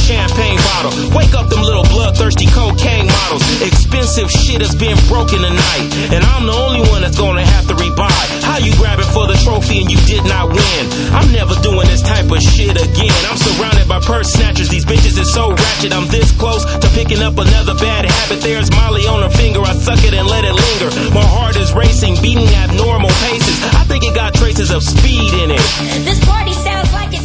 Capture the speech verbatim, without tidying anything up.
champagne bottle. Wake up them little bloodthirsty cocaine models. Expensive shit has been broken tonight, and I'm the only one that's gonna have to rebuy. How you grabbing for the trophy and you did not win? I'm never doing this type of shit again. I'm surrounded by purse snatchers. These bitches is so ratchet. I'm this close to picking up another bad habit. There's Molly on her finger. I suck it and let it linger. My heart is racing, beating at normal paces. I think it got traces of speed in it. This party sounds like it